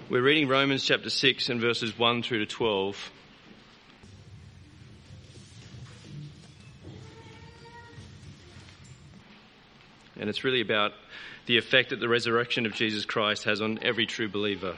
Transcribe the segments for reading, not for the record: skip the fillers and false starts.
We're reading Romans chapter 6 and verses 1 through to 12. And it's really about the effect that the resurrection of Jesus Christ has on every true believer.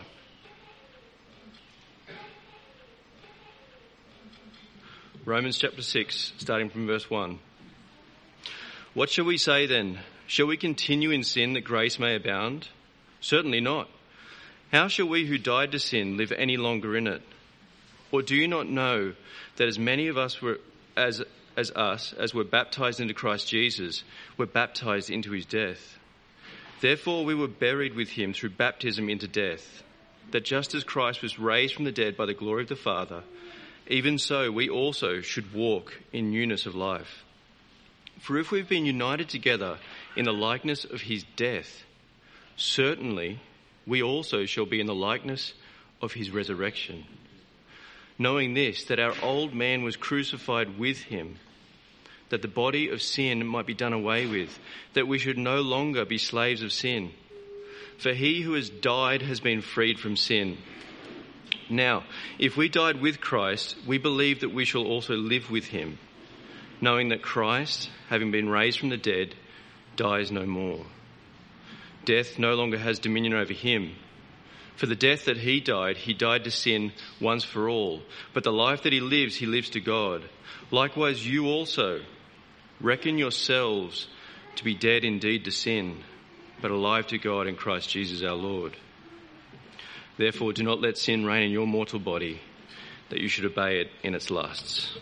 Romans chapter 6, starting from verse 1. What shall we say then? Shall we continue in sin that grace may abound? Certainly not. How shall we who died to sin live any longer in it? Or do you not know that as many of us were as were baptized into Christ Jesus, were baptized into his death? Therefore we were buried with him through baptism into death, that just as Christ was raised from the dead by the glory of the Father, even so we also should walk in newness of life. For if we've been united together in the likeness of his death, certainly we also shall be in the likeness of his resurrection. Knowing this, that our old man was crucified with him, that the body of sin might be done away with, that we should no longer be slaves of sin. For he who has died has been freed from sin. Now, if we died with Christ, we believe that we shall also live with him, knowing that Christ, having been raised from the dead, dies no more. Death no longer has dominion over him. For the death that he died to sin once for all. But the life that he lives to God. Likewise, you also reckon yourselves to be dead indeed to sin, but alive to God in Christ Jesus our Lord. Therefore, do not let sin reign in your mortal body, that you should obey it in its lusts.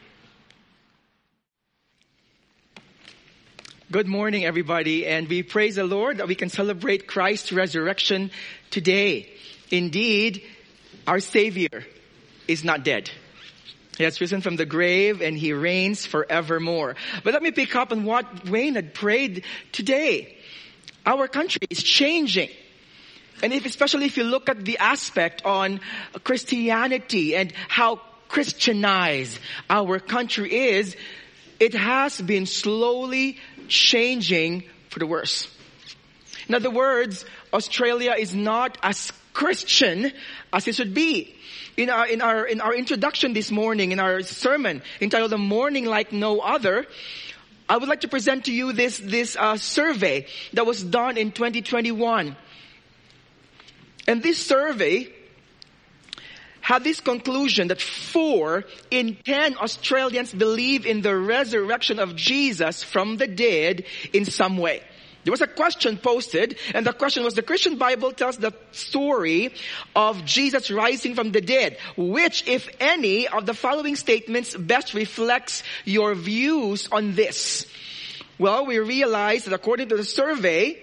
Good morning, everybody, and we praise the Lord that we can celebrate Christ's resurrection today. Indeed, our Savior is not dead. He has risen from the grave and he reigns forevermore. But let me pick up on what Wayne had prayed today. Our country is changing. And especially if you look at the aspect on Christianity and how Christianized our country is, it has been slowly changing for the worse. In other words, Australia is not as Christian as it should be. In our introduction this morning, in our sermon entitled "A Morning Like No Other," I would like to present to you this survey that was done in 2021. And this survey had this conclusion that 4 in 10 Australians believe in the resurrection of Jesus from the dead in some way. There was a question posted, and the question was, the Christian Bible tells the story of Jesus rising from the dead. Which, if any, of the following statements best reflects your views on this? Well, we realized that according to the survey,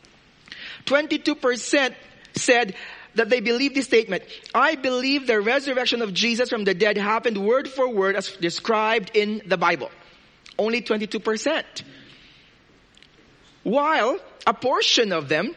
22% said that they believe this statement. I believe the resurrection of Jesus from the dead happened word for word as described in the Bible. Only 22%. While a portion of them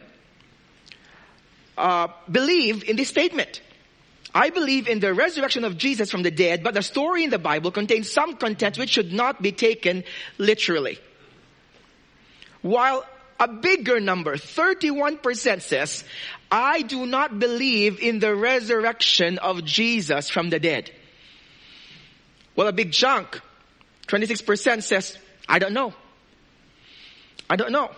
believe in this statement. I believe in the resurrection of Jesus from the dead, but the story in the Bible contains some content which should not be taken literally. While a bigger number, 31%, says, I do not believe in the resurrection of Jesus from the dead. Well, a big chunk, 26%, says, I don't know. I don't know.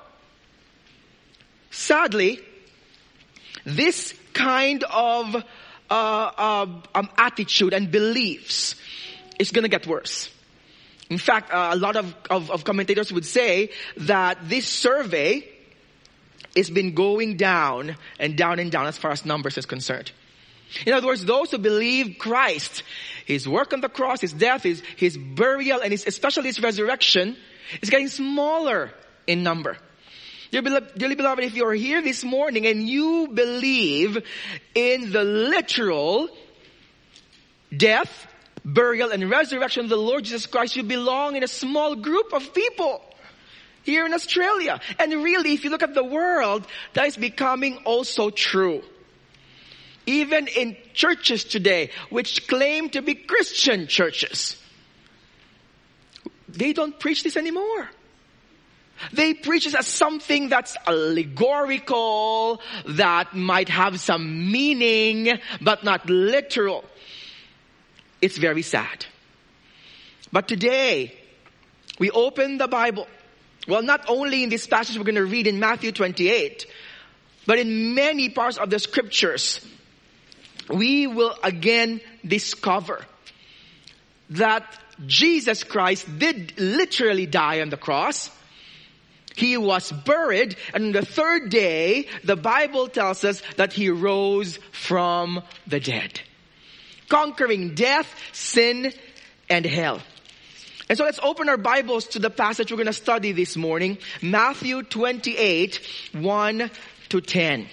Sadly, this kind of attitude and beliefs is going to get worse. In fact, a lot of commentators would say that this survey has been going down and down and down as far as numbers is concerned. In other words, those who believe Christ, his work on the cross, his death, his burial, and especially his resurrection, is getting smaller in number. Dearly beloved, if you're here this morning and you believe in the literal death, burial, and resurrection of the Lord Jesus Christ, you belong in a small group of people here in Australia. And really, if you look at the world, that is becoming also true. Even in churches today, which claim to be Christian churches, they don't preach this anymore. They preach it as something that's allegorical, that might have some meaning, but not literal. It's very sad. But today, we open the Bible. Well, not only in this passage we're going to read in Matthew 28, but in many parts of the scriptures, we will again discover that Jesus Christ did literally die on the cross. He was buried, and on the third day, the Bible tells us that He rose from the dead, conquering death, sin, and hell. And so let's open our Bibles to the passage we're going to study this morning, Matthew 28, 1 to 10.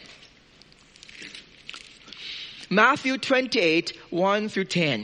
Matthew 28, 1 through 10.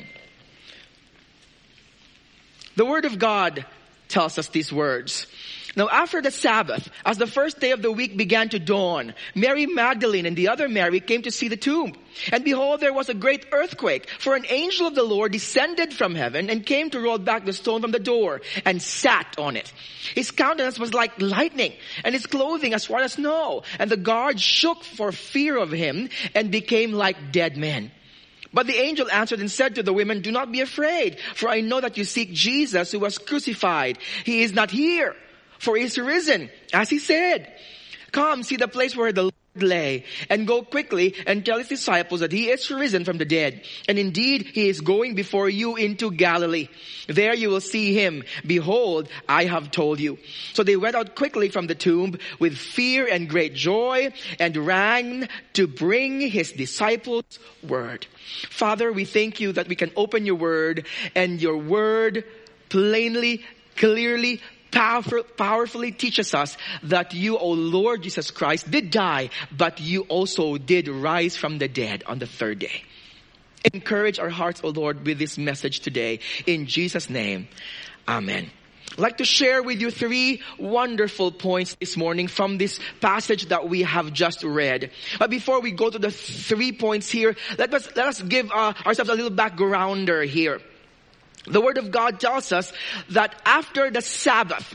The Word of God tells us these words. Now after the Sabbath, as the first day of the week began to dawn, Mary Magdalene and the other Mary came to see the tomb. And behold, there was a great earthquake, for an angel of the Lord descended from heaven and came to roll back the stone from the door and sat on it. His countenance was like lightning, and his clothing as white as snow. And the guards shook for fear of him and became like dead men. But the angel answered and said to the women, "Do not be afraid, for I know that you seek Jesus who was crucified. He is not here, for He is risen, as He said. Come, see the place where the Lord lay, and go quickly and tell His disciples that He is risen from the dead. And indeed, He is going before you into Galilee. There you will see Him. Behold, I have told you." So they went out quickly from the tomb with fear and great joy, and ran to bring His disciples word. Father, we thank You that we can open Your word, and Your word plainly, clearly, powerfully teaches us that You, O Lord Jesus Christ, did die, but You also did rise from the dead on the third day. Encourage our hearts, O Lord, with this message today. In Jesus' name, amen. I'd like to share with you 3 wonderful points this morning from this passage that we have just read. But before we go to the 3 points here, let us give ourselves a little backgrounder here. The Word of God tells us that after the Sabbath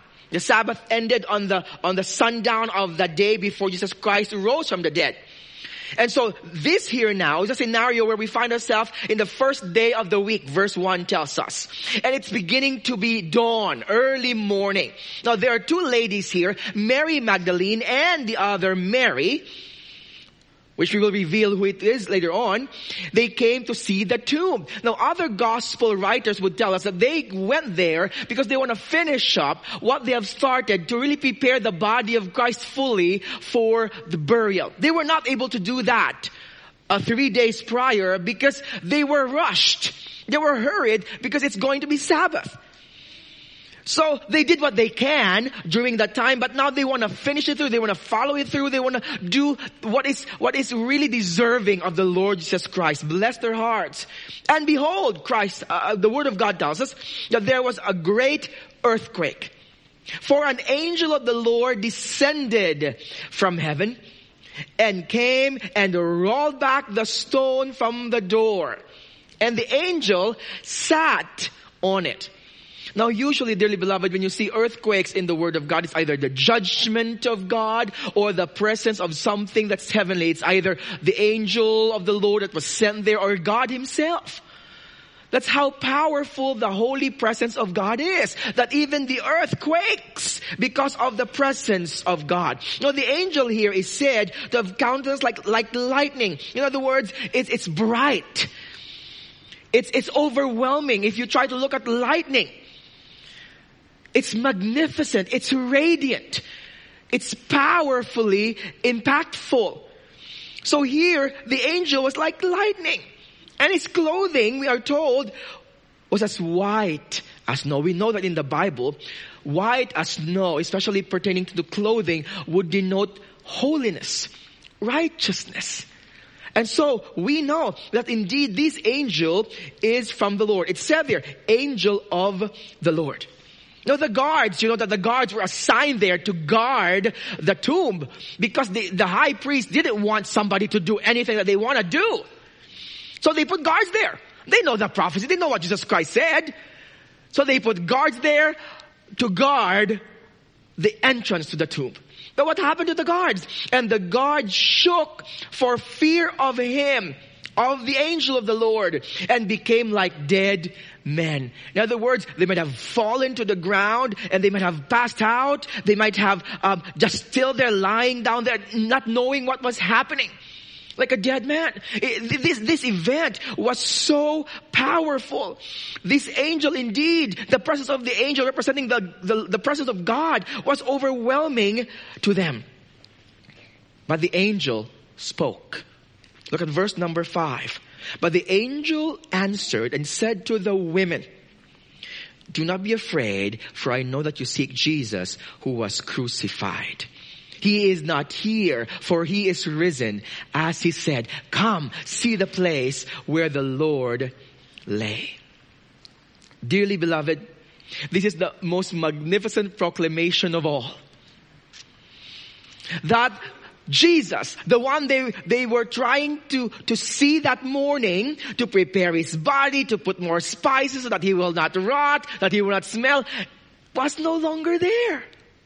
ended on the sundown of the day before Jesus Christ rose from the dead. And so this here now is a scenario where we find ourselves in the first day of the week, verse 1 tells us. And it's beginning to be dawn, early morning. Now there are 2 ladies here, Mary Magdalene and the other Mary, which we will reveal who it is later on. They came to see the tomb. Now other gospel writers would tell us that they went there because they want to finish up what they have started to really prepare the body of Christ fully for the burial. They were not able to do that 3 days prior because they were rushed. They were hurried because it's going to be Sabbath. So they did what they can during that time, but now they want to finish it through. They want to follow it through. They want to do what is really deserving of the Lord Jesus Christ. Bless their hearts. And behold, Christ, the Word of God tells us that there was a great earthquake. For an angel of the Lord descended from heaven and came and rolled back the stone from the door. And the angel sat on it. Now usually, dearly beloved, when you see earthquakes in the Word of God, it's either the judgment of God or the presence of something that's heavenly. It's either the angel of the Lord that was sent there or God Himself. That's how powerful the holy presence of God is. That even the earth quakes because of the presence of God. Now the angel here is said to have countenance like lightning. In other words, it's bright. It's overwhelming. If you try to look at lightning, it's magnificent. It's radiant. It's powerfully impactful. So here, the angel was like lightning. And his clothing, we are told, was as white as snow. We know that in the Bible, white as snow, especially pertaining to the clothing, would denote holiness, righteousness. And so we know that indeed this angel is from the Lord. It said there, angel of the Lord. Now the guards, you know that the guards were assigned there to guard the tomb because the high priest didn't want somebody to do anything that they want to do. So they put guards there. They know the prophecy. They know what Jesus Christ said. So they put guards there to guard the entrance to the tomb. But what happened to the guards? And the guards shook for fear of him, of the angel of the Lord, and became like dead men. In other words, they might have fallen to the ground and they might have passed out. They might have just still there lying down there, not knowing what was happening. Like a dead man. This event was so powerful. This angel, indeed, the presence of the angel representing the presence of God, was overwhelming to them. But the angel spoke. Look at verse number 5. But the angel answered and said to the women, "Do not be afraid, for I know that you seek Jesus who was crucified. He is not here, for he is risen, as he said. Come, see the place where the Lord lay." Dearly beloved, this is the most magnificent proclamation of all. That Jesus, the one they were trying to see that morning, to prepare his body, to put more spices so that he will not rot, that he will not smell, was no longer there.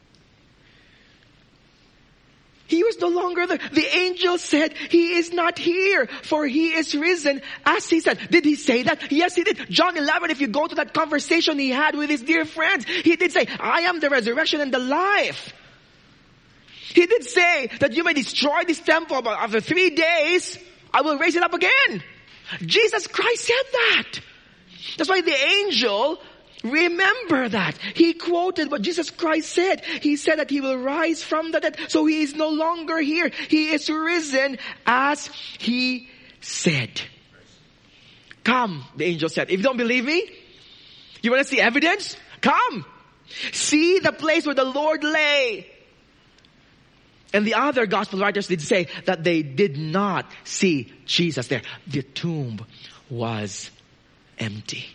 He was no longer there. The angel said, "He is not here, for he is risen," as he said. Did he say that? Yes, he did. John 11, if you go to that conversation he had with his dear friends, he did say, "I am the resurrection and the life." He did say that you may destroy this temple, but after 3 days, I will raise it up again. Jesus Christ said that. That's why the angel, remember that. He quoted what Jesus Christ said. He said that he will rise from the dead. So he is no longer here. He is risen as he said. Come, the angel said. If you don't believe me, you want to see evidence? Come. See the place where the Lord lay. And the other gospel writers did say that they did not see Jesus there. The tomb was empty.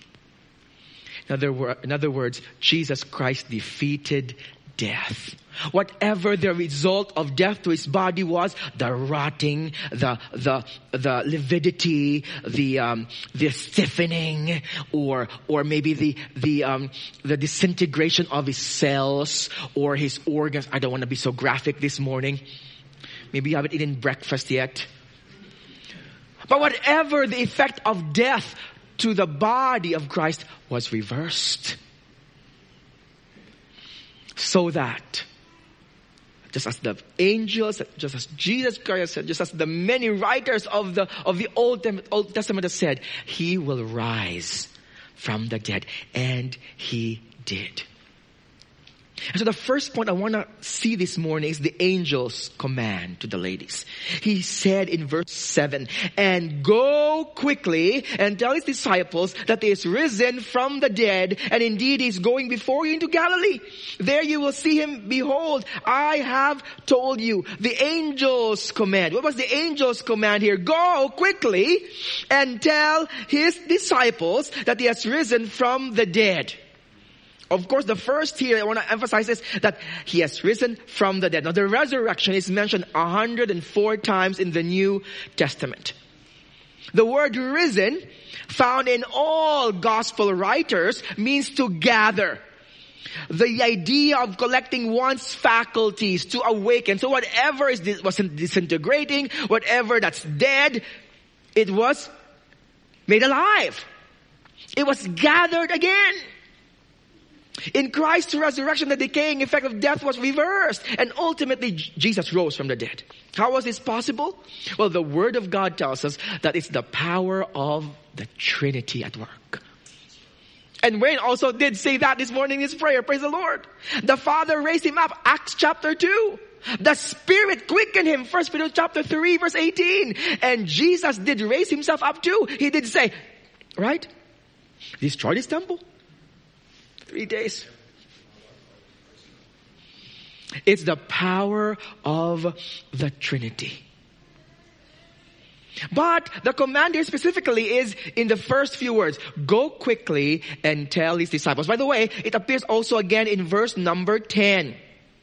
In other words, Jesus Christ defeated death. Whatever the result of death to his body was, the rotting, the lividity, the stiffening, or maybe the disintegration of his cells or his organs. I don't want to be so graphic this morning. Maybe you haven't eaten breakfast yet. But whatever the effect of death to the body of Christ was reversed. So that, just as the angels, just as Jesus Christ said, just as the many writers of the Old Testament have said, he will rise from the dead. And he did. And so the first point I want to see this morning is the angel's command to the ladies. He said in verse 7, "And go quickly and tell his disciples that he is risen from the dead, and indeed he is going before you into Galilee. There you will see him. Behold, I have told you." The angel's command. What was the angel's command here? Go quickly and tell his disciples that he has risen from the dead. Of course, the first here I want to emphasize is that he has risen from the dead. Now, the resurrection is mentioned 104 times in the New Testament. The word risen, found in all gospel writers, means to gather. The idea of collecting one's faculties to awaken. So whatever was disintegrating, whatever that's dead, it was made alive. It was gathered again. In Christ's resurrection, the decaying effect of death was reversed. And ultimately, Jesus rose from the dead. How was this possible? Well, the Word of God tells us that it's the power of the Trinity at work. And Wayne also did say that this morning in his prayer. Praise the Lord. The Father raised him up. Acts chapter 2. The Spirit quickened him. 1 Peter chapter 3 verse 18. And Jesus did raise himself up too. He did say, right? Destroy this temple. 3 days. It's the power of the Trinity. But the command here specifically is in the first few words. Go quickly and tell his disciples. By the way, it appears also again in verse number 10.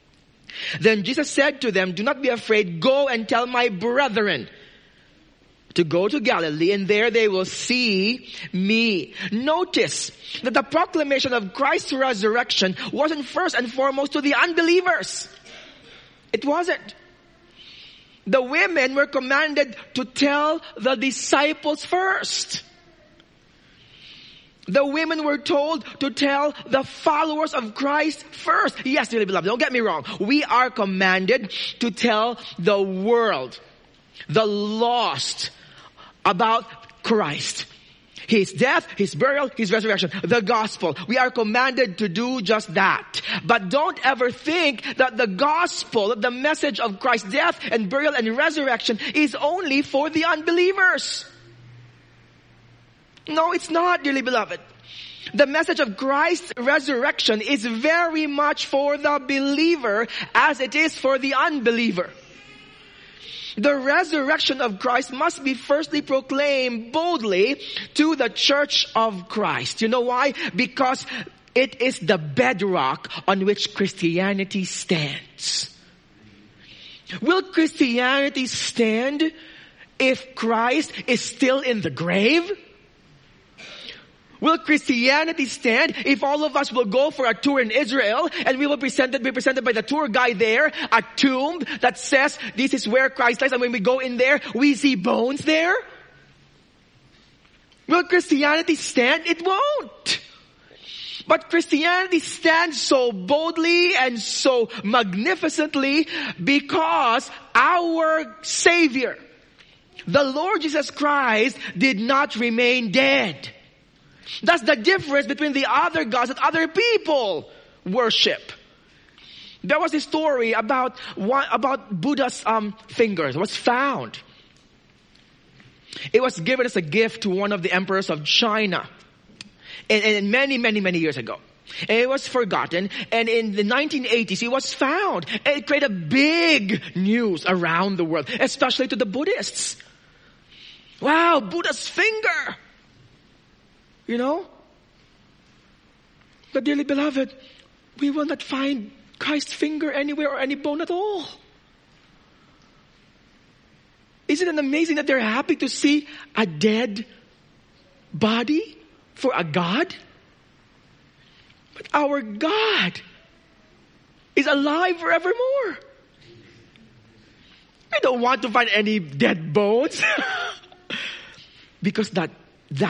Then Jesus said to them, "Do not be afraid. Go and tell my brethren." to go to Galilee, and there they will see me. Notice that the proclamation of Christ's resurrection wasn't first and foremost to the unbelievers. It wasn't. The women were commanded to tell the disciples first. The women were told to tell the followers of Christ first. Yes, dearly beloved, don't get me wrong. We are commanded to tell the world, the lost, about Christ. His death, His burial, His resurrection, the gospel. We are commanded to do just that. But don't ever think that the gospel, the message of Christ's death and burial and resurrection is only for the unbelievers. No, it's not, dearly beloved. The message of Christ's resurrection is very much for the believer as it is for the unbeliever. The resurrection of Christ must be firstly proclaimed boldly to the church of Christ. You know why? Because it is the bedrock on which Christianity stands. Will Christianity stand if Christ is still in the grave? Will Christianity stand if all of us will go for a tour in Israel and we will be presented by the tour guide there, a tomb that says this is where Christ lies, and when we go in there, we see bones there? Will Christianity stand? It won't. But Christianity stands so boldly and so magnificently because our Savior, the Lord Jesus Christ, did not remain dead. That's the difference between the other gods that other people worship. There was a story about Buddha's fingers. It was found. It was given as a gift to one of the emperors of China. And many years ago. And it was forgotten. And in the 1980s, it was found. And it created big news around the world, especially to the Buddhists. Wow, Buddha's finger! You know? But dearly beloved, we will not find Christ's finger anywhere or any bone at all. Isn't it amazing that they're happy to see a dead body for a God? But our God is alive forevermore. We don't want to find any dead bones. Because that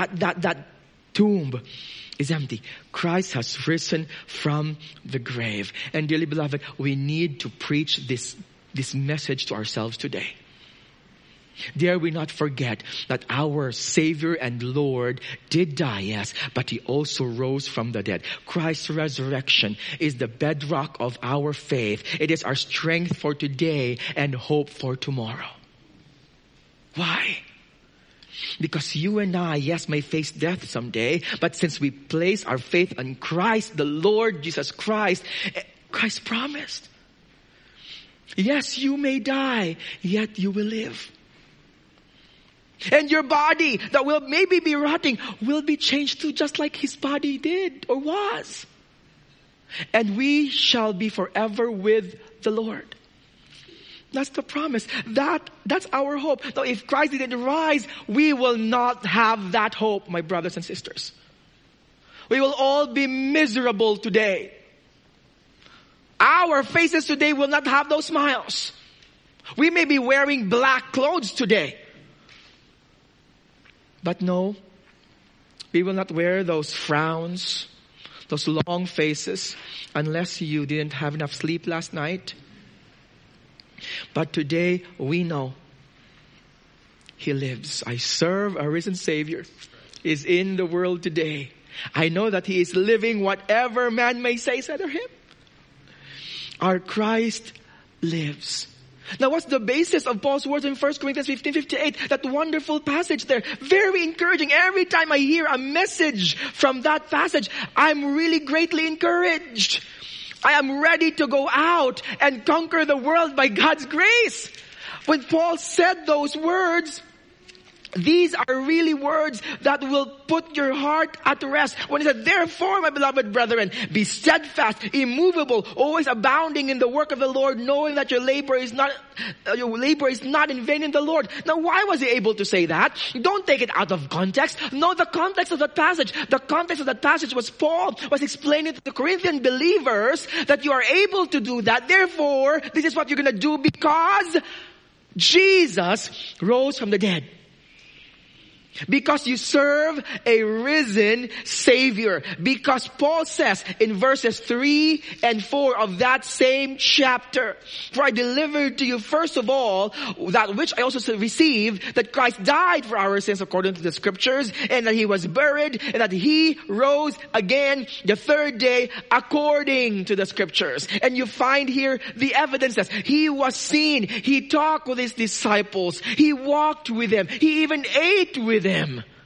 tomb is empty. Christ has risen from the grave. And dearly beloved, we need to preach this message to ourselves today. Dare we not forget that our Savior and Lord did die, yes, but He also rose from the dead. Christ's resurrection is the bedrock of our faith. It is our strength for today and hope for tomorrow. Why? Because you and I, yes, may face death someday, but since we place our faith on Christ, the Lord Jesus Christ, Christ promised. Yes, you may die, yet you will live. And your body that will maybe be rotting will be changed to just like His body did or was. And we shall be forever with the Lord. That's the promise. That's our hope. Now, if Christ didn't rise, we will not have that hope, my brothers and sisters. We will all be miserable today. Our faces today will not have those smiles. We may be wearing black clothes today. But no, we will not wear those frowns, those long faces, unless you didn't have enough sleep last night. But today we know He lives. I serve a risen Savior. He is in the world today. I know that He is living, whatever man may say, said of Him. Our Christ lives. Now, what's the basis of Paul's words in 1 Corinthians 15:58? That wonderful passage there. Very encouraging. Every time I hear a message from that passage, I'm really greatly encouraged. I am ready to go out and conquer the world by God's grace. When Paul said those words, These are really words that will put your heart at rest. When he said, therefore, my beloved brethren, be steadfast, immovable, always abounding in the work of the Lord, knowing that your labor is not in vain in the Lord. Now, why was he able to say that? Don't take it out of context. No, the context of that passage. The context of that passage was Paul was explaining to the Corinthian believers that you are able to do that. Therefore, this is what you're going to do because Jesus rose from the dead. Because you serve a risen Savior. Because Paul says in verses 3 and 4 of that same chapter, for I delivered to you first of all that which I also received, that Christ died for our sins according to the scriptures, and that he was buried, and that he rose again the third day according to the scriptures. And you find here the evidences. He was seen. He talked with his disciples. He walked with them. He even ate with them.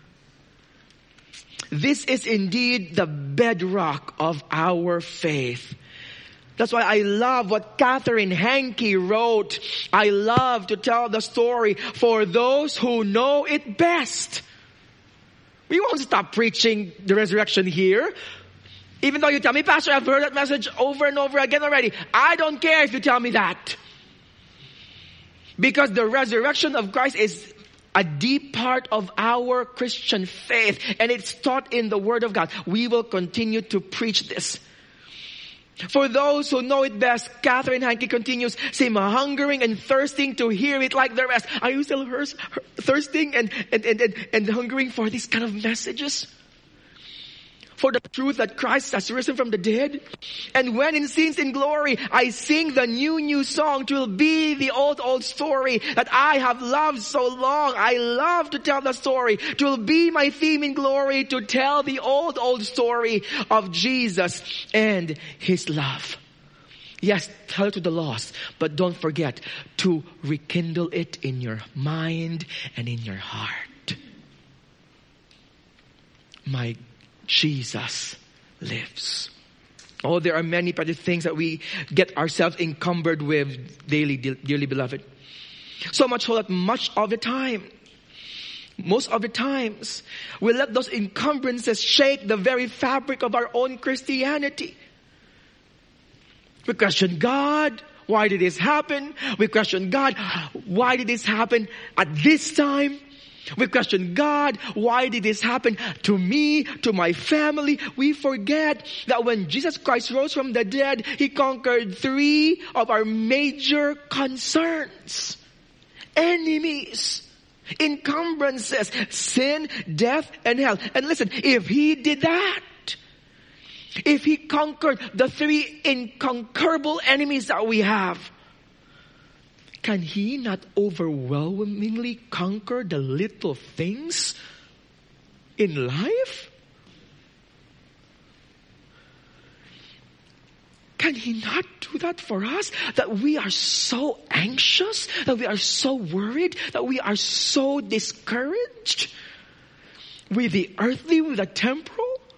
This is indeed the bedrock of our faith. That's why I love what Catherine Hankey wrote. I love to tell the story for those who know it best. We won't stop preaching the resurrection here. Even though you tell me, Pastor, I've heard that message over and over again already. I don't care if you tell me that. Because the resurrection of Christ is a deep part of our Christian faith, and it's taught in the Word of God. We will continue to preach this. For those who know it best, Catherine Hankey continues, same hungering and thirsting to hear it like the rest. Are you still thirsting and hungering for these kind of messages? For the truth that Christ has risen from the dead. And when in scenes in glory, I sing the new song, it will be the old story that I have loved so long. I love to tell the story. It will be my theme in glory to tell the old story of Jesus and his love. Yes, tell it to the lost, but don't forget to rekindle it in your mind and in your heart. My Jesus lives. Oh, there are many petty things that we get ourselves encumbered with daily, dearly beloved. So much so that most of the times, we let those encumbrances shake the very fabric of our own Christianity. We question God. Why did this happen? We question God. Why did this happen at this time? We question God, why did this happen to me, to my family? We forget that when Jesus Christ rose from the dead, he conquered 3 of our major concerns. Enemies, encumbrances, sin, death, and hell. And listen, if he did that, if he conquered the 3 inconquerable enemies that we have, can he not overwhelmingly conquer the little things in life? Can he not do that for us? That we are so anxious, that we are so worried, that we are so discouraged with the earthly, with the temporal?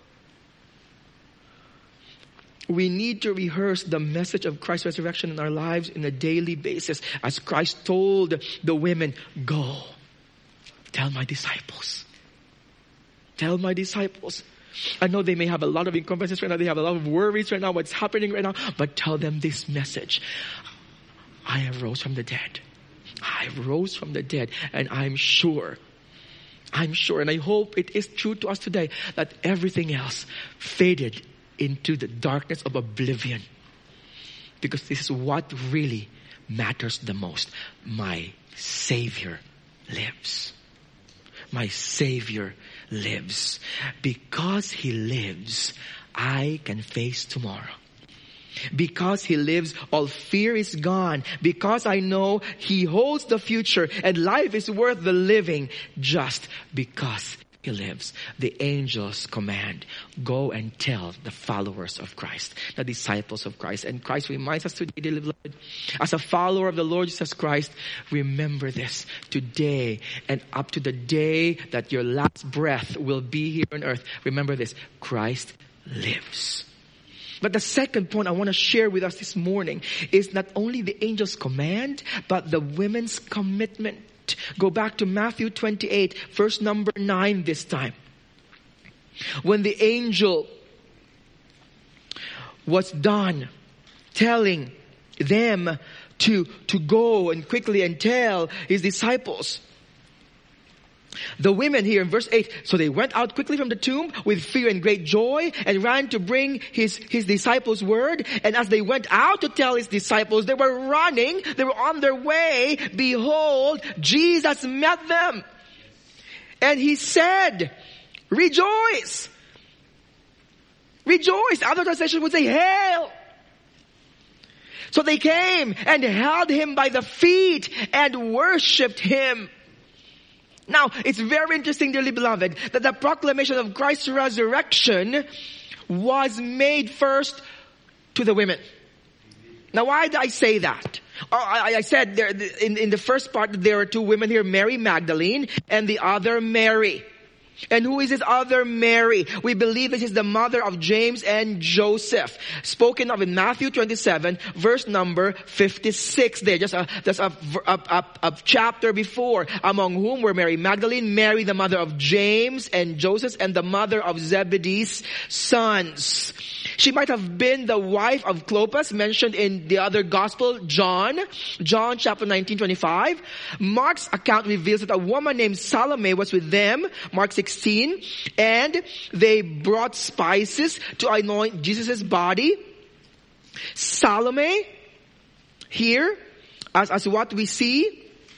We need to rehearse the message of Christ's resurrection in our lives on a daily basis. As Christ told the women, go, tell my disciples. Tell my disciples. I know they may have a lot of encumbrances right now. They have a lot of worries right now, what's happening right now. But tell them this message. I have rose from the dead. I rose from the dead. And I'm sure, and I hope it is true to us today, that everything else faded into the darkness of oblivion. Because this is what really matters the most. My Savior lives. My Savior lives. Because he lives, I can face tomorrow. Because he lives, all fear is gone. Because I know he holds the future and life is worth the living just because he lives. The angels command, go and tell the followers of Christ, the disciples of Christ. And Christ reminds us today, dearly beloved, as a follower of the Lord Jesus Christ, remember this today and up to the day that your last breath will be here on earth. Remember this, Christ lives. But the second point I want to share with us this morning is not only the angels' command, but the women's commitment. Go back to Matthew 28, verse number 9 this time. When the angel was done telling them to go and quickly and tell his disciples, the women here in verse 8, so they went out quickly from the tomb with fear and great joy and ran to bring his disciples word. And as they went out to tell his disciples, they were running, they were on their way. Behold, Jesus met them. And he said, rejoice. Rejoice. Other translation would say, hail. So they came and held him by the feet and worshipped him. Now, it's very interesting, dearly beloved, that the proclamation of Christ's resurrection was made first to the women. Now, why did I say that? I said there, in the first part, there are two women here, Mary Magdalene and the other Mary. And who is this other Mary? We believe this is the mother of James and Joseph, spoken of in Matthew 27, verse number 56 there, just a chapter before, among whom were Mary Magdalene, Mary the mother of James and Joseph, and the mother of Zebedee's sons. She might have been the wife of Clopas, mentioned in the other gospel, John chapter 19:25. Mark's account reveals that a woman named Salome was with them, Mark 16, and they brought spices to anoint Jesus' body. Salome, here, as what we see,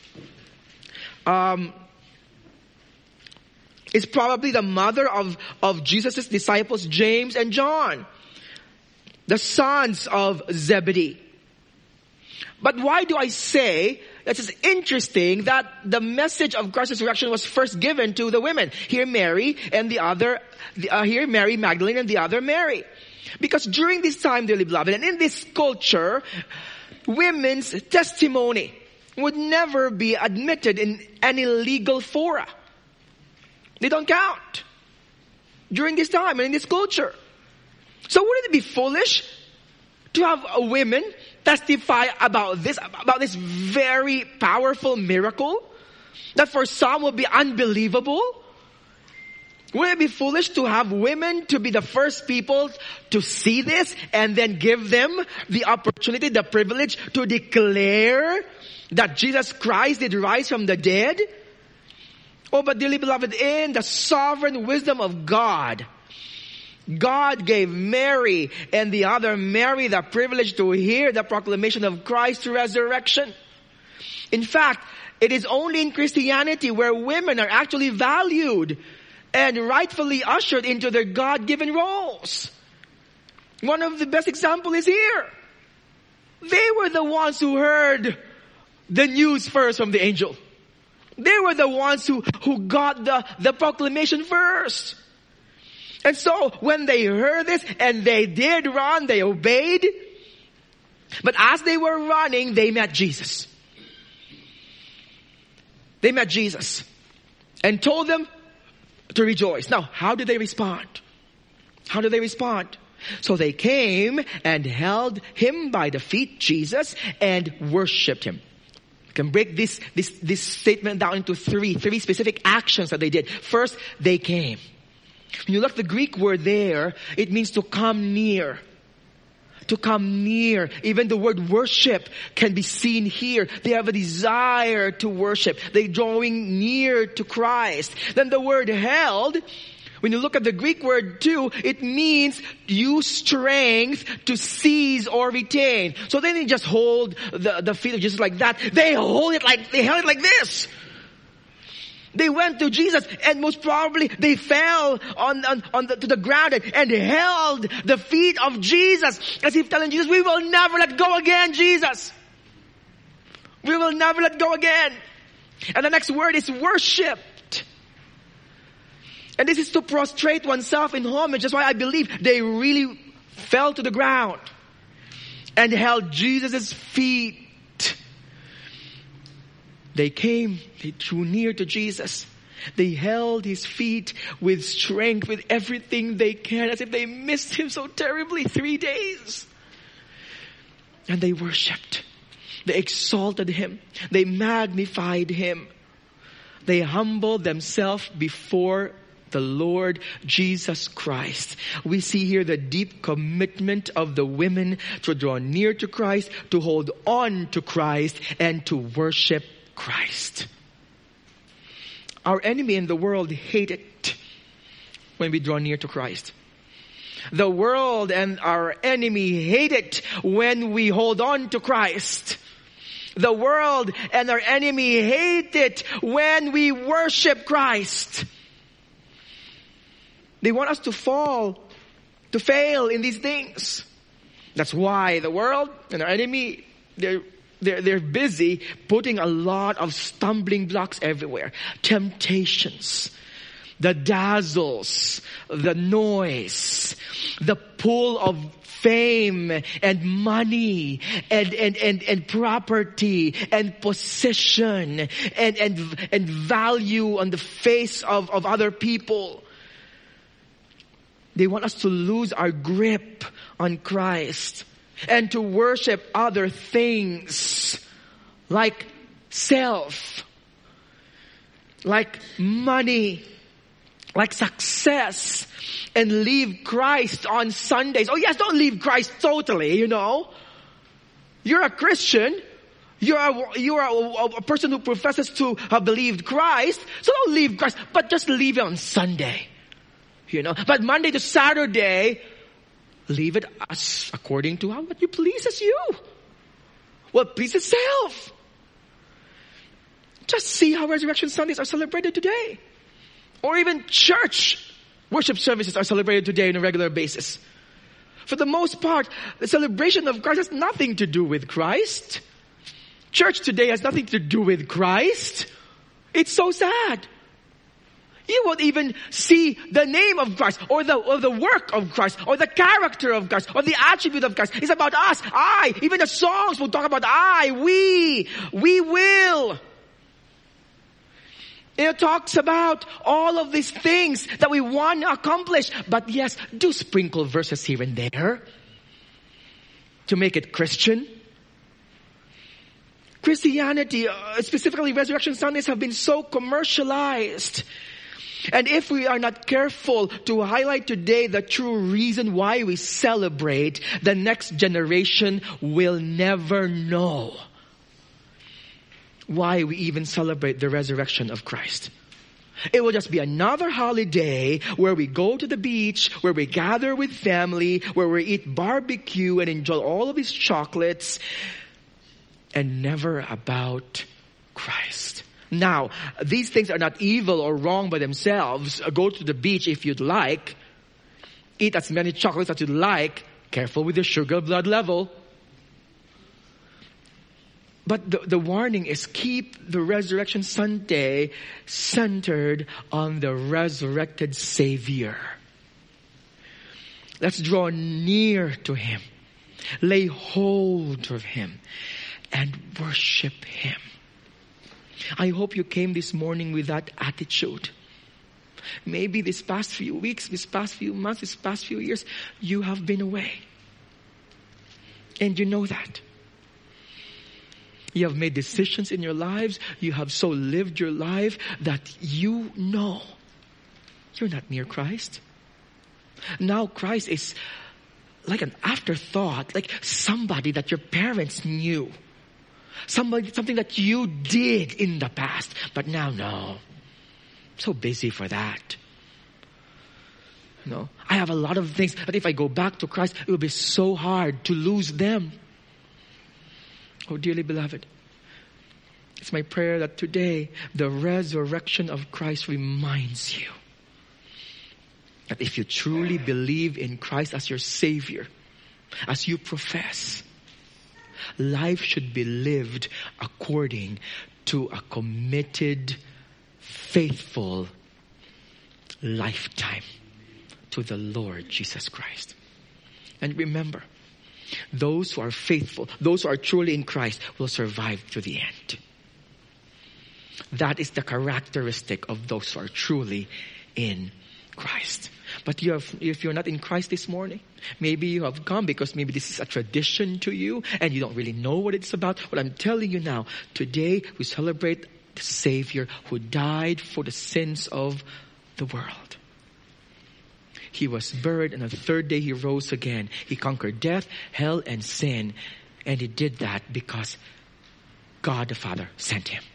is probably the mother of Jesus' disciples, James and John, the sons of Zebedee. But why do I say that it's interesting that the message of Christ's resurrection was first given to the women? Here Mary and here Mary Magdalene and the other Mary. Because during this time, dearly beloved, and in this culture, women's testimony would never be admitted in any legal fora. They don't count during this time and in this culture. So wouldn't it be foolish to have women testify about this very powerful miracle that for some would be unbelievable? Wouldn't it be foolish to have women to be the first people to see this and then give them the opportunity, the privilege to declare that Jesus Christ did rise from the dead? Oh, but dearly beloved, in the sovereign wisdom of God, God gave Mary and the other Mary the privilege to hear the proclamation of Christ's resurrection. In fact, it is only in Christianity where women are actually valued and rightfully ushered into their God-given roles. One of the best examples is here. They were the ones who heard the news first from the angel. They were the ones who got the proclamation first. And so when they heard this and they did run, they obeyed. But as they were running, they met Jesus. They met Jesus and told them to rejoice. Now, how did they respond? How did they respond? So they came and held him by the feet, Jesus, and worshipped him. You can break this statement down into three specific actions that they did. First, they came. When you look at the Greek word there, it means to come near. To come near. Even the word worship can be seen here. They have a desire to worship. They're drawing near to Christ. Then the word held, when you look at the Greek word too, it means use strength to seize or retain. So they didn't just hold the feet of Jesus like that. They held it like this. They went to Jesus and most probably they fell to the ground and held the feet of Jesus as if telling Jesus, we will never let go again, Jesus. We will never let go again. And the next word is worshipped. And this is to prostrate oneself in homage. That's why I believe they really fell to the ground and held Jesus' feet. They came, they drew near to Jesus. They held his feet with strength, with everything they can, as if they missed him so terribly 3 days. And they worshipped. They exalted him. They magnified him. They humble themselves before the Lord Jesus Christ. We see here the deep commitment of the women to draw near to Christ, to hold on to Christ, and to worship Christ. Our enemy in the world hate it when we draw near to Christ. The world and our enemy hate it when we hold on to Christ. The world and our enemy hate it when we worship Christ. They want us to fail in these things. That's why the world and our enemy, they're busy putting a lot of stumbling blocks everywhere. Temptations, the dazzles, the noise, the pull of fame and money and property and possession and value on the face of other people. They want us to lose our grip on Christ and to worship other things like self, like money, like success, and leave Christ on Sundays. Oh yes, don't leave Christ totally, you know. You're a Christian. You are a person who professes to have believed Christ. So don't leave Christ, but just leave it on Sunday. You know, but Monday to Saturday, leave it as according to what you pleases you. What pleases self. Just see how Resurrection Sundays are celebrated today. Or even church worship services are celebrated today on a regular basis. For the most part, the celebration of Christ has nothing to do with Christ. Church today has nothing to do with Christ. It's so sad. You won't even see the name of Christ or the work of Christ or the character of Christ or the attribute of Christ. It's about us. I. Even the songs will talk about I, we will. It talks about all of these things that we want to accomplish. But yes, do sprinkle verses here and there to make it Christian. Christianity, specifically Resurrection Sundays, have been so commercialized. And if we are not careful to highlight today the true reason why we celebrate, the next generation will never know why we even celebrate the resurrection of Christ. It will just be another holiday where we go to the beach, where we gather with family, where we eat barbecue and enjoy all of these chocolates, and never about Christ. Now, these things are not evil or wrong by themselves. Go to the beach if you'd like. Eat as many chocolates as you'd like. Careful with your sugar blood level. But the warning is keep the Resurrection Sunday centered on the resurrected Savior. Let's draw near to Him. Lay hold of Him. And worship Him. I hope you came this morning with that attitude. Maybe this past few weeks, this past few months, this past few years, you have been away. And you know that. You have made decisions in your lives. You have so lived your life that you know you're not near Christ. Now Christ is like an afterthought, like somebody that your parents knew. Something that you did in the past. But now, no. So busy for that. No. I have a lot of things that if I go back to Christ, it will be so hard to lose them. Oh, dearly beloved, it's my prayer that today the resurrection of Christ reminds you that if you truly believe in Christ as your Savior, as you profess, life should be lived according to a committed, faithful lifetime to the Lord Jesus Christ. And remember, those who are faithful, those who are truly in Christ, will survive to the end. That is the characteristic of those who are truly in Christ. But if you're not in Christ this morning, maybe you have come because maybe this is a tradition to you and you don't really know what it's about. But I'm telling you now, today we celebrate the Savior who died for the sins of the world. He was buried, and on the third day He rose again. He conquered death, hell, and sin. And He did that because God the Father sent Him.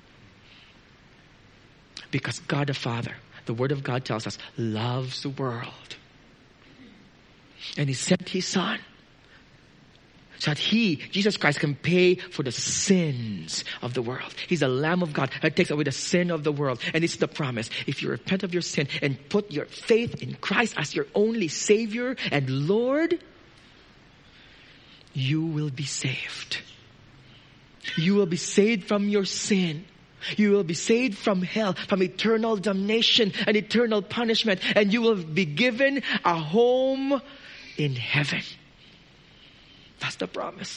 Because God the Father, the Word of God tells us, loves the world. And He sent His Son so that He, Jesus Christ, can pay for the sins of the world. He's the Lamb of God that takes away the sin of the world. And it's the promise. If you repent of your sin and put your faith in Christ as your only Savior and Lord, you will be saved. You will be saved from your sin. You will be saved from hell, from eternal damnation and eternal punishment. And you will be given a home in heaven. That's the promise.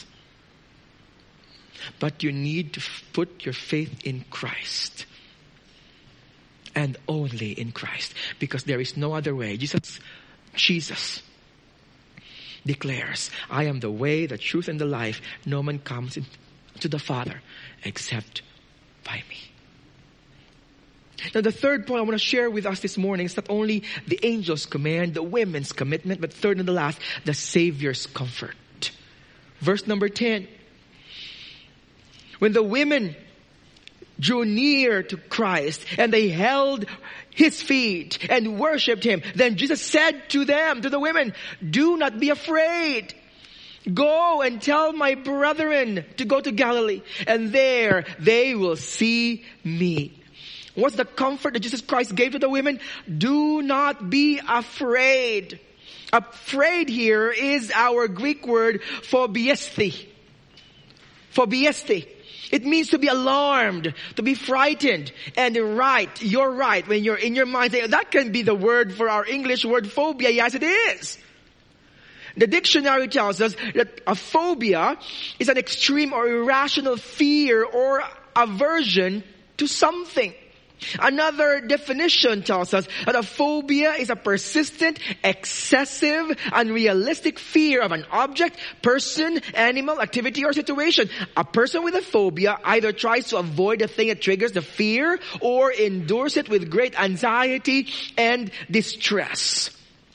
But you need to put your faith in Christ. And only in Christ. Because there is no other way. Jesus declares, I am the way, the truth, and the life. No man comes to the Father except by me. Now the third point I want to share with us this morning is not only the angel's command, the women's commitment, but third and the last, the Savior's comfort. Verse number 10. When the women drew near to Christ and they held His feet and worshipped Him, then Jesus said to them, to the women, do not be afraid. Go and tell my brethren to go to Galilee, and there they will see me. What's the comfort that Jesus Christ gave to the women? Do not be afraid. Afraid here is our Greek word phobiesthi. Phobiesthi. It means to be alarmed, to be frightened. And you're right. When you're in your mind saying, that can be the word for our English word phobia. Yes, it is. The dictionary tells us that a phobia is an extreme or irrational fear or aversion to something. Another definition tells us that a phobia is a persistent, excessive, unrealistic fear of an object, person, animal, activity, or situation. A person with a phobia either tries to avoid the thing that triggers the fear or endures it with great anxiety and distress.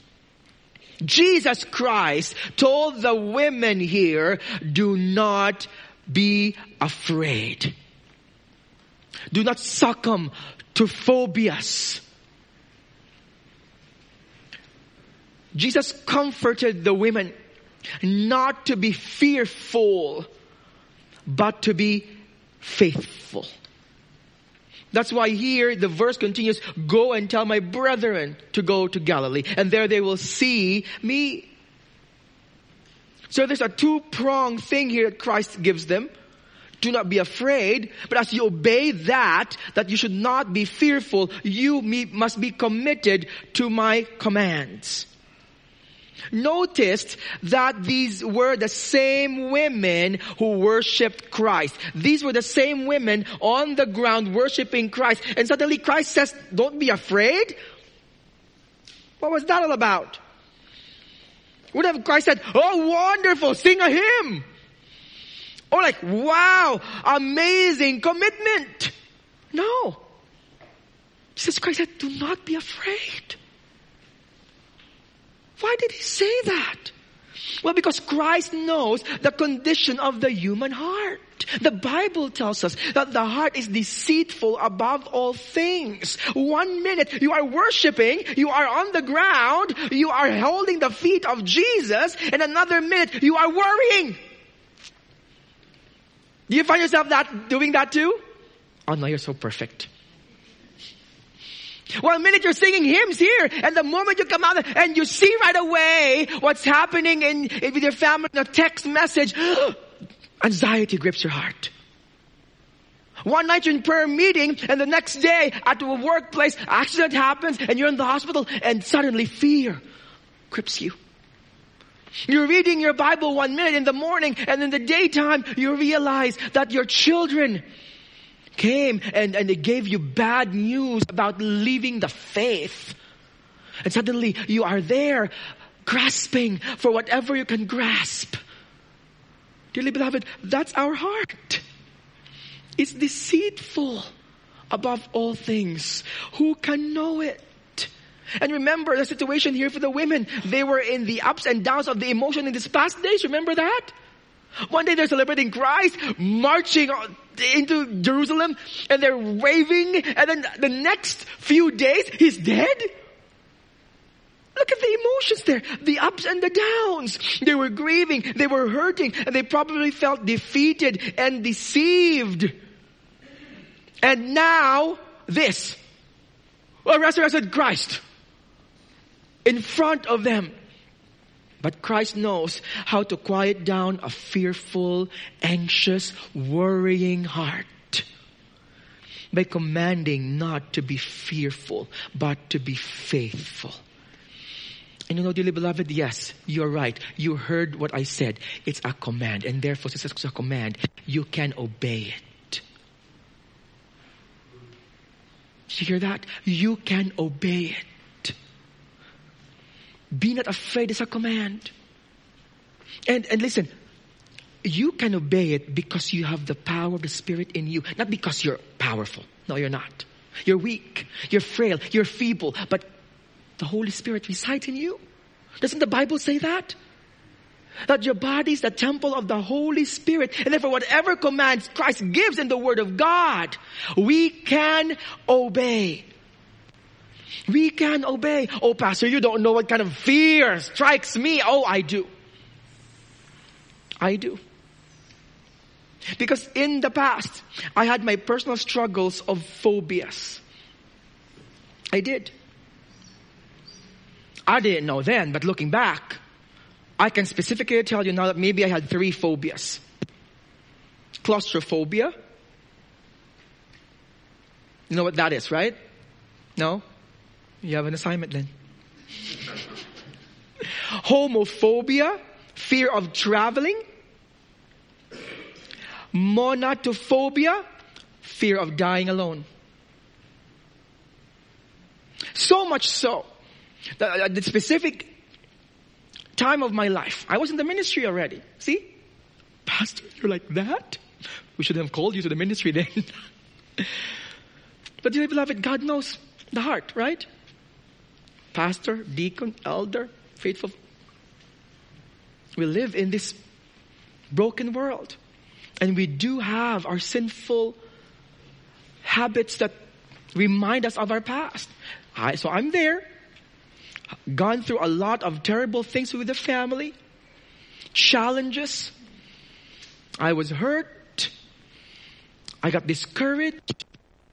Jesus Christ told the women here, do not be afraid. Do not succumb to phobias. Jesus comforted the women not to be fearful, but to be faithful. That's why here the verse continues, go and tell my brethren to go to Galilee, and there they will see me. So there's a two-pronged thing here that Christ gives them. Do not be afraid, but as you obey that you should not be fearful, you must be committed to my commands. Notice that these were the same women who worshipped Christ. These were the same women on the ground worshiping Christ. And suddenly Christ says, don't be afraid. What was that all about? Would have Christ said, oh wonderful, sing a hymn. Or like, wow, amazing commitment. No. Jesus Christ said, do not be afraid. Why did He say that? Well, because Christ knows the condition of the human heart. The Bible tells us that the heart is deceitful above all things. 1 minute you are worshiping, you are on the ground, you are holding the feet of Jesus, and another minute you are worrying. Do you find yourself doing that too? Oh no, you're so perfect. 1 minute you're singing hymns here, and the moment you come out and you see right away what's happening with your family in a text message, anxiety grips your heart. One night you're in prayer meeting, and the next day at the workplace, accident happens, and you're in the hospital, and suddenly fear grips you. You're reading your Bible 1 minute in the morning, and in the daytime you realize that your children came and they gave you bad news about leaving the faith. And suddenly you are there grasping for whatever you can grasp. Dearly beloved, that's our heart. It's deceitful. above all things. Who can know it? And remember the situation here for the women. They were in the ups and downs of the emotion in these past days. Remember that? One day they're celebrating Christ, marching into Jerusalem, and they're waving, and then the next few days, He's dead? Look at the emotions there. The ups and the downs. They were grieving, they were hurting, and they probably felt defeated and deceived. And now, this. A resurrected Christ in front of them. But Christ knows how to quiet down a fearful, anxious, worrying heart by commanding not to be fearful, but to be faithful. And you know, dearly beloved, yes, you're right. You heard what I said. It's a command. And therefore, since it's a command, you can obey it. Did you hear that? You can obey it. Be not afraid is a command. And listen, you can obey it because you have the power of the Spirit in you. Not because you're powerful. No, you're not. You're weak. You're frail. You're feeble. But the Holy Spirit resides in you. Doesn't the Bible say that? That your body is the temple of the Holy Spirit. And therefore whatever commands Christ gives in the Word of God, we can obey. We can obey. Oh, Pastor, you don't know what kind of fear strikes me. Oh, I do. I do. Because in the past, I had my personal struggles of phobias. I did. I didn't know then, but looking back, I can specifically tell you now that maybe I had 3 phobias. Claustrophobia. You know what that is, right? No? You have an assignment then. Homophobia, fear of traveling. Monatophobia, fear of dying alone. So much so that at the specific time of my life, I was in the ministry already. See? Pastor, you're like that? We should have called you to the ministry then. But dear beloved, God knows the heart, right? Pastor, deacon, elder, faithful. We live in this broken world. And we do have our sinful habits that remind us of our past. So I'm there. Gone through a lot of terrible things with the family. Challenges. I was hurt. I got discouraged.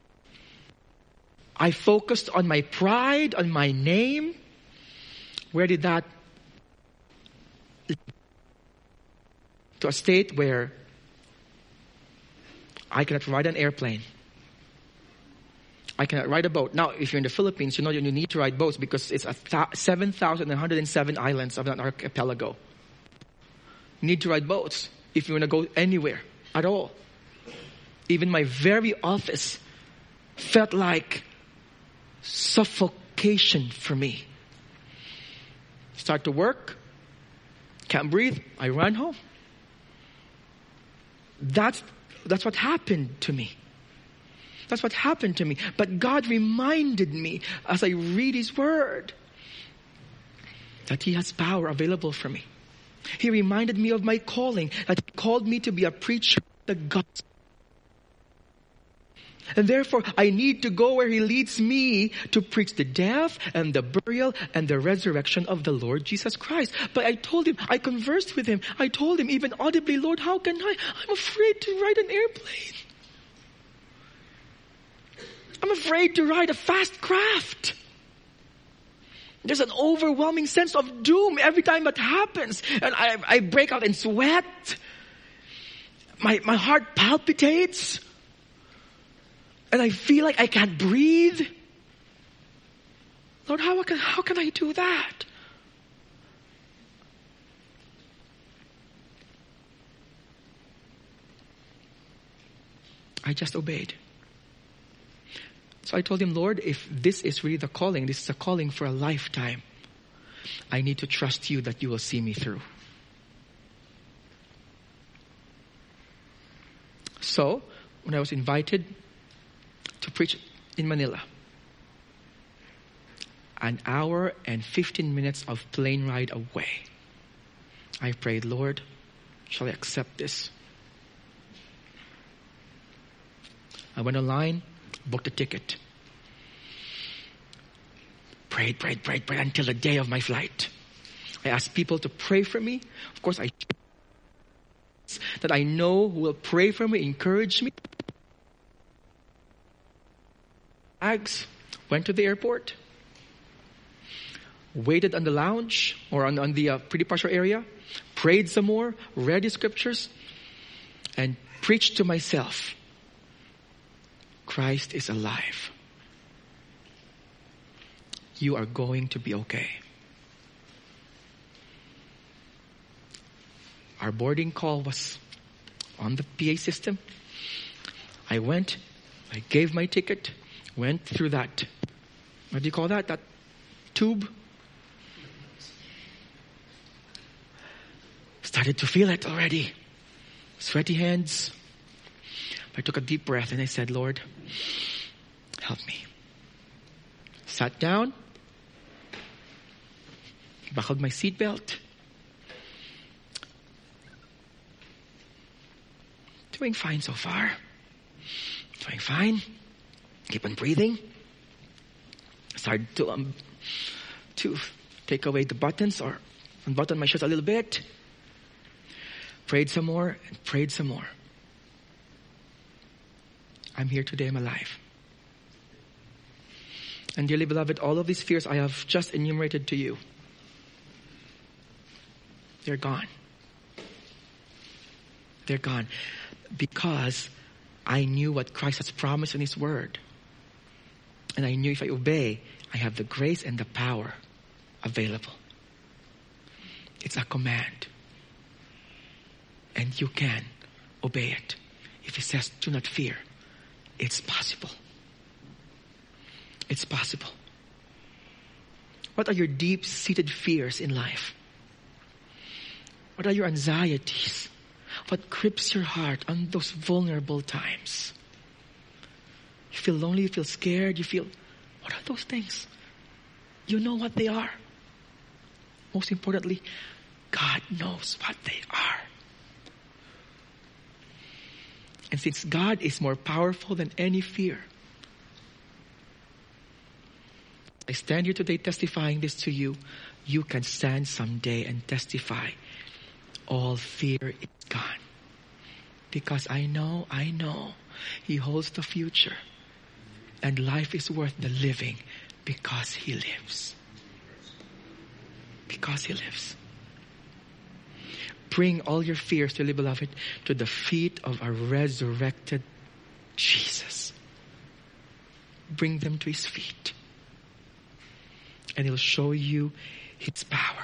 I focused on my pride, on my name. Where did that lead? To a state where I cannot ride an airplane. I cannot ride a boat. Now, if you're in the Philippines, you know you need to ride boats because it's 7,107 islands of an archipelago. You need to ride boats if you want to go anywhere at all. Even my very office felt like suffocation for me. Start to work, can't breathe, I ran home. That's what happened to me. That's what happened to me. But God reminded me as I read His Word that He has power available for me. He reminded me of my calling, that He called me to be a preacher of the gospel. And therefore, I need to go where He leads me to preach the death and the burial and the resurrection of the Lord Jesus Christ. But I told Him, I conversed with Him. I told Him even audibly, Lord, how can I? I'm afraid to ride an airplane. I'm afraid to ride a fast craft. There's an overwhelming sense of doom every time that happens. And I break out in sweat. My heart palpitates. And I feel like I can't breathe. Lord, how can I do that? I just obeyed. So I told Him, Lord, if this is really the calling, this is a calling for a lifetime, I need to trust You that You will see me through. So, when I was invited to preach in Manila. An hour and 15 minutes of plane ride away. I prayed, Lord, shall I accept this? I went online, booked a ticket. Prayed until the day of my flight. I asked people to pray for me. Of course, I that I know who will pray for me, encourage me. Bags, went to the airport, waited on the lounge or on the pre-departure area, prayed some more, read the scriptures, and preached to myself, Christ is alive. You are going to be okay. Our boarding call was on the PA system. I went, I gave my ticket, went through that, what do you call that? That tube. Started to feel it already. Sweaty hands. I took a deep breath and I said, Lord, help me. Sat down. Buckled my seatbelt. Doing fine so far. Doing fine. Keep on breathing. Started to take away the buttons or unbutton my shirt a little bit. Prayed some more and prayed some more. I'm here today, I'm alive. And dearly beloved, all of these fears I have just enumerated to you, they're gone. They're gone. Because I knew what Christ has promised in His Word. And I knew if I obey, I have the grace and the power available. It's a command. And you can obey it. If He says, do not fear, it's possible. It's possible. What are your deep-seated fears in life? What are your anxieties? What grips your heart on those vulnerable times? You feel lonely, you feel scared, you feel, what are those things? You know what they are. Most importantly, God knows what they are. And since God is more powerful than any fear, I stand here today testifying this to you. You can stand someday and testify. All fear is gone. Because I know He holds the future. And life is worth the living because He lives. Because He lives. Bring all your fears, dearly beloved, to the feet of a resurrected Jesus. Bring them to His feet. And He'll show you His power.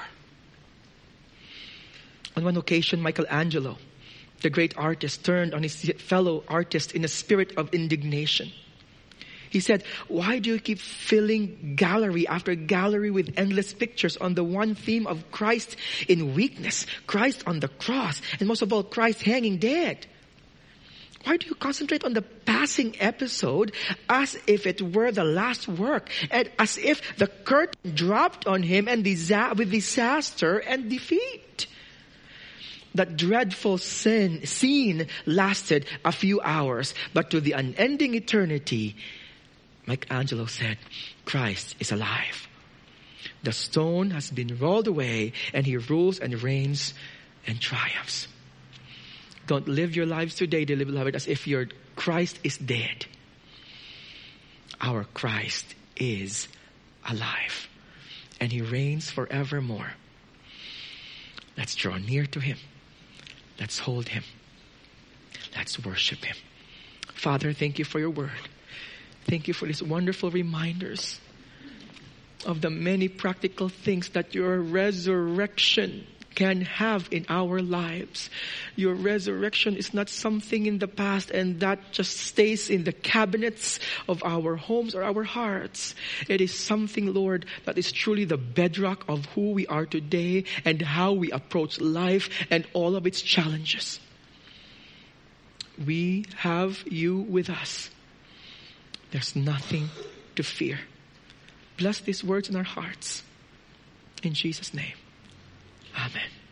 On one occasion, Michelangelo, the great artist, turned on his fellow artist in a spirit of indignation. He said, why do you keep filling gallery after gallery with endless pictures on the one theme of Christ in weakness, Christ on the cross, and most of all, Christ hanging dead? Why do you concentrate on the passing episode as if it were the last work, and as if the curtain dropped on Him and with disaster and defeat? That dreadful scene lasted a few hours, but to the unending eternity, Michelangelo said, Christ is alive. The stone has been rolled away and He rules and reigns and triumphs. Don't live your lives today, dearly beloved, as if your Christ is dead. Our Christ is alive and He reigns forevermore. Let's draw near to Him. Let's hold Him. Let's worship Him. Father, thank You for Your word. Thank You for these wonderful reminders of the many practical things that Your resurrection can have in our lives. Your resurrection is not something in the past and that just stays in the cabinets of our homes or our hearts. It is something, Lord, that is truly the bedrock of who we are today and how we approach life and all of its challenges. We have You with us. There's nothing to fear. Bless these words in our hearts. In Jesus' name. Amen.